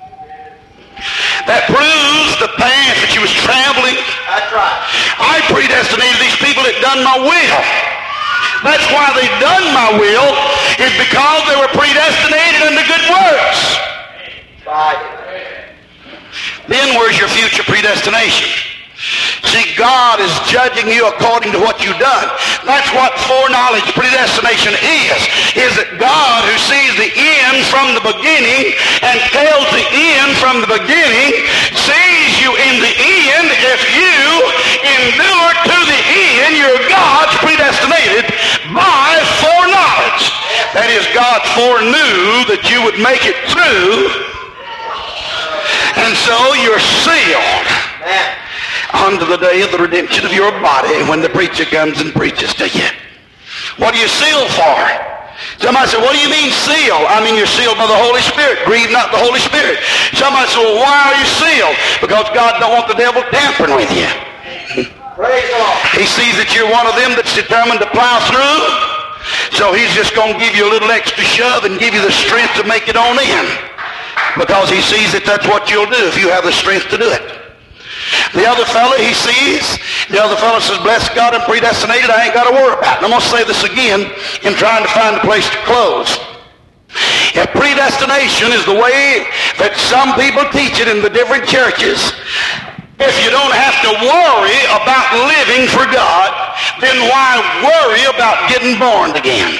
That proves the path that you was traveling. That's right. I predestinated these people that done my will. That's why they done my will, is because they were predestinated unto good works. Right. Then where's your future predestination? See, God is judging you according to what you've done. That's what foreknowledge, predestination is. Is that God who sees the end from the beginning and tells the end from the beginning, sees you in the end. If you endure to the end, you're God's predestinated by foreknowledge. That is, God foreknew that you would make it through. And so you're sealed. Amen. Unto the day of the redemption of your body, when the preacher comes and preaches to you. What are you sealed for? Somebody said, what do you mean seal? I mean, you're sealed by the Holy Spirit. Grieve not the Holy Spirit. Somebody said, well, why are you sealed? Because God don't want the devil tampering with you. Praise the Lord. He sees that you're one of them that's determined to plow through. So he's just going to give you a little extra shove and give you the strength to make it on in. Because he sees that that's what you'll do if you have the strength to do it. The other fellow, he sees, the other fellow says, bless God, I'm predestinated, I ain't got to worry about it. And I'm going to say this again in trying to find a place to close. If predestination is the way that some people teach it in the different churches, if you don't have to worry about living for God, then why worry about getting born again?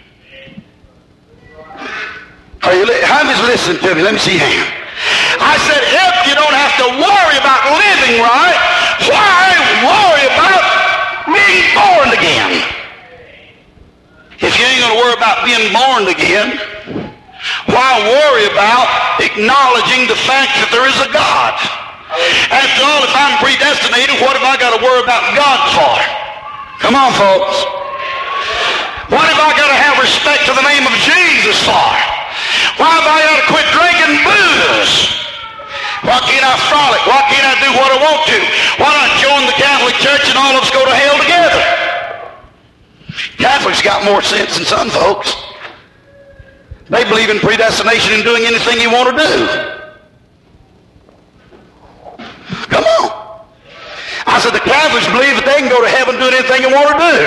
Are you li- how many's listening to me? Let me see your hand. I said, if you don't have to worry about living right, why worry about being born again? If you ain't going to worry about being born again, why worry about acknowledging the fact that there is a God? After all, if I'm predestinated, what have I got to worry about God for? Come on, folks. What have I got to have respect to the name of Jesus for? Why have I got to quit drinking booze? What I frolic? Why can't I do what I want to? Why not join the Catholic Church and all of us go to hell together? Catholics got more sense than some folks. They believe in predestination and doing anything you want to do. Come on. I said the Catholics believe that they can go to heaven doing anything they want to do.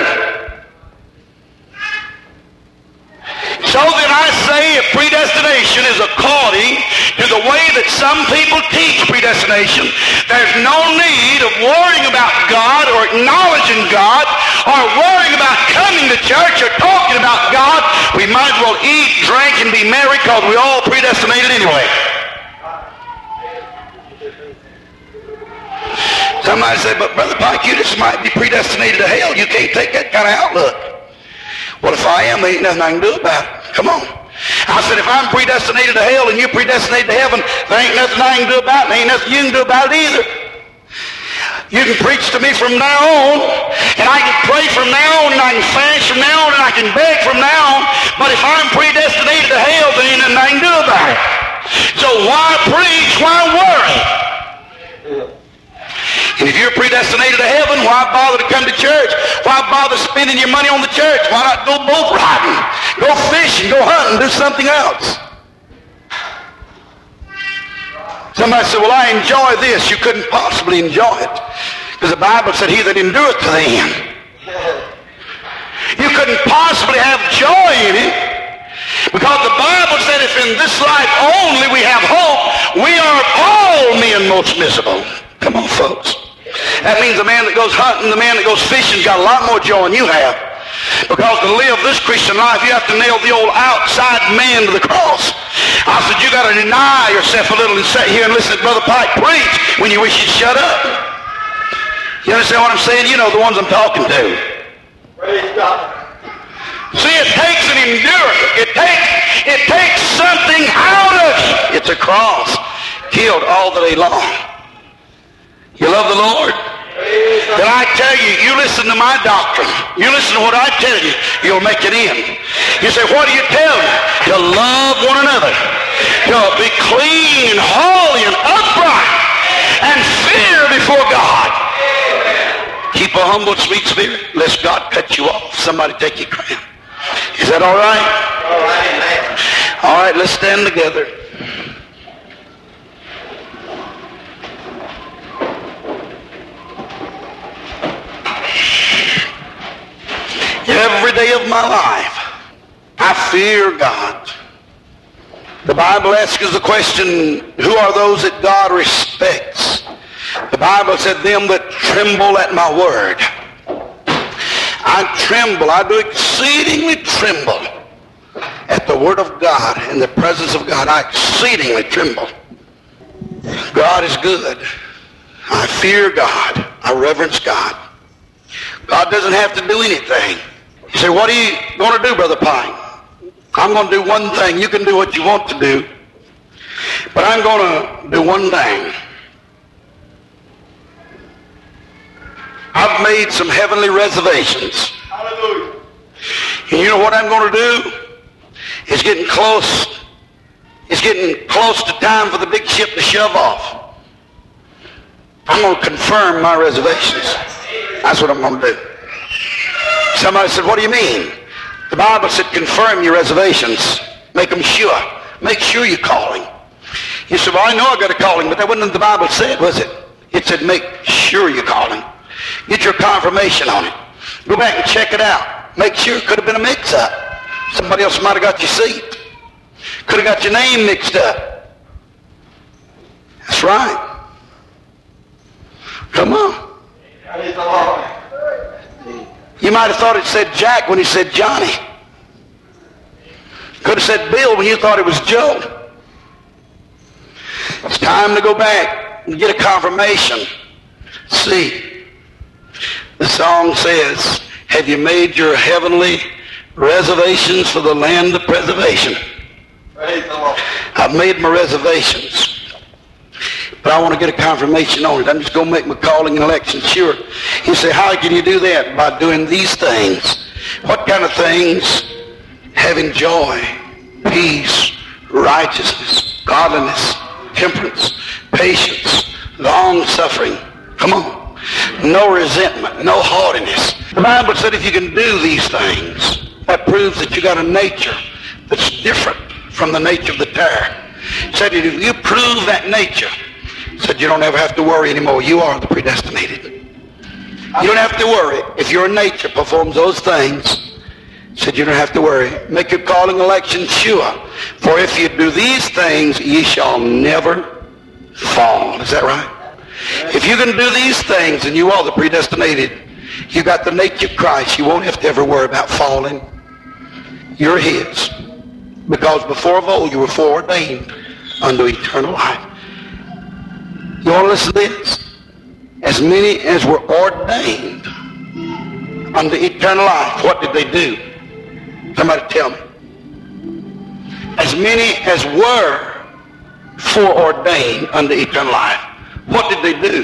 So then I say if predestination is according to the way that some people teach predestination, there's no need of worrying about God or acknowledging God or worrying about coming to church or talking about God. We might as well eat, drink, and be merry because we're all predestinated anyway. Somebody said, but Brother Pike, you just might be predestinated to hell. You can't take that kind of outlook. Well, if I am, there ain't nothing I can do about it. Come on. I said, if I'm predestinated to hell and you're predestinated to heaven, there ain't nothing I can do about it. There ain't nothing you can do about it either. You can preach to me from now on, and I can pray from now on, and I can fast from now on, and I can beg from now on. But if I'm predestinated to hell, there ain't nothing I can do about it. So why preach? Why worry? And if you're predestinated to heaven, why bother to come to church? Why bother spending your money on the church? Why not go boat riding, go fishing, go hunting, do something else? Somebody said, well, I enjoy this. You couldn't possibly enjoy it. Because the Bible said, he that endureth to the end. You couldn't possibly have joy in it. Because the Bible said, if in this life only we have hope, we are all men most miserable. Come on, folks. That means the man that goes hunting, the man that goes fishing, got a lot more joy than you have. Because to live this Christian life, you have to nail the old outside man to the cross. I said, you got to deny yourself a little and sit here and listen to Brother Pike preach when you wish you'd shut up. You understand what I'm saying? You know the ones I'm talking to. Praise God. See, it takes an endurance. It takes, it takes something out of you. It's a cross. Killed all the day long. You love the Lord? Then I tell you, you listen to my doctrine. You listen to what I tell you, you'll make it in. You say, what do you tell me? To love one another. To be clean and holy and upright and fear before God. Keep a humble, sweet spirit, lest God cut you off. Somebody take your crown. Is that all right? All right, man. All right, let's stand together. Every day of my life, I fear God. The Bible asks us the question, who are those that God respects? The Bible said, them that tremble at my word. I tremble, I do exceedingly tremble at the word of God, in the presence of God. I exceedingly tremble. God is good. I fear God. I reverence God. God doesn't have to do anything. You say, what are you going to do, Brother Pine? I'm going to do one thing. You can do what you want to do. But I'm going to do one thing. I've made some heavenly reservations. Hallelujah. And you know what I'm going to do? It's getting close. It's getting close to time for the big ship to shove off. I'm going to confirm my reservations. That's what I'm going to do. Somebody said, what do you mean? The Bible said, confirm your reservations. Make them sure. Make sure you're calling. You said, well, I know I got a calling, but that wasn't what the Bible said, was it? It said, make sure you're calling. Get your confirmation on it. Go back and check it out. Make sure. It could have been a mix-up. Somebody else might have got your seat. Could have got your name mixed up. That's right. Come on. Praise the Lord. You might have thought it said Jack when he said Johnny. Could have said Bill when you thought it was Joe. It's time to go back and get a confirmation. See, the song says, have you made your heavenly reservations for the land of preservation? Praise the Lord. I've made my reservations. But I want to get a confirmation on it. I'm just going to make my calling and election sure. You say, how can you do that? By doing these things. What kind of things? Having joy, peace, righteousness, godliness, temperance, patience, long-suffering. Come on. No resentment, no haughtiness. The Bible said if you can do these things, that proves that you got a nature that's different from the nature of the tare. It said if you prove that nature, it said you don't ever have to worry anymore. You are the predestinated. You don't have to worry. If your nature performs those things, it said you don't have to worry. Make your calling election sure. For if you do these things, ye shall never fall. Is that right? If you can do these things and you are the predestinated, you got the nature of Christ, you won't have to ever worry about falling. You're his. Because before of old you were foreordained unto eternal life. You want to listen to this? As many as were ordained unto eternal life, what did they do? Somebody tell me. As many as were foreordained unto eternal life, what did they do?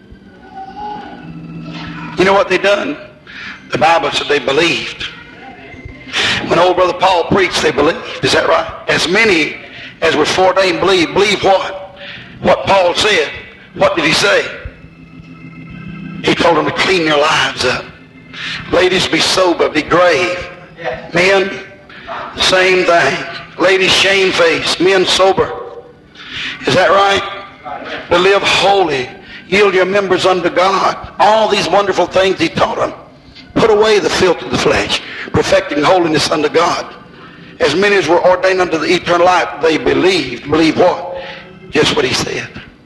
You know what they done? The Bible said they believed. When old brother Paul preached, they believed. Is that right? As many as were foreordained believed. Believe what? What Paul said. What did he say? He told them to clean their lives up. Ladies, be sober, be grave. Men, same thing. Ladies, shamefaced. Men, sober. Is that right? To live holy. Yield your members unto God. All these wonderful things he taught them. Put away the filth of the flesh, perfecting holiness unto God. As many as were ordained unto the eternal life, they believed. Believe what? Just what he said.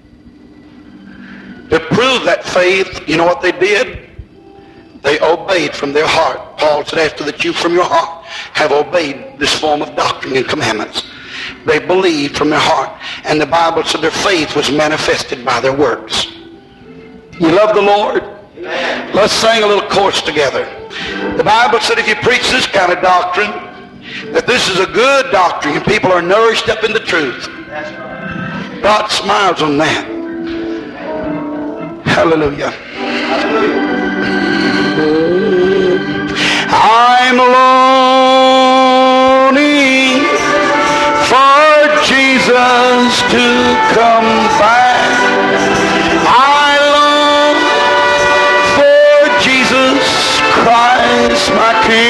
To prove that faith, you know what they did? They obeyed from their heart. Paul said, after that you from your heart have obeyed this form of doctrine and commandments. They believed from their heart. And the Bible said their faith was manifested by their works. You love the Lord? Amen. Let's sing a little chorus together. The Bible said if you preach this kind of doctrine, that this is a good doctrine and people are nourished up in the truth. God smiles on that. Hallelujah. I'm longing for Jesus to come back. I long for Jesus Christ, my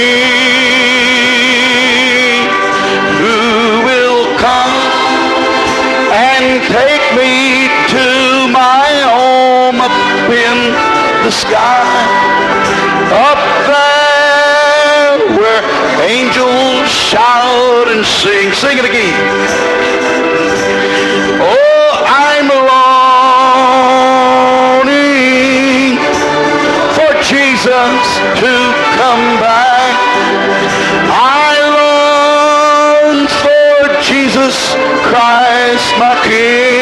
King, who will come and take me to my home up in the sky, up there where angels shout and sing. Sing it again. Oh, I'm longing for Jesus to come back. I long for Jesus Christ, my King,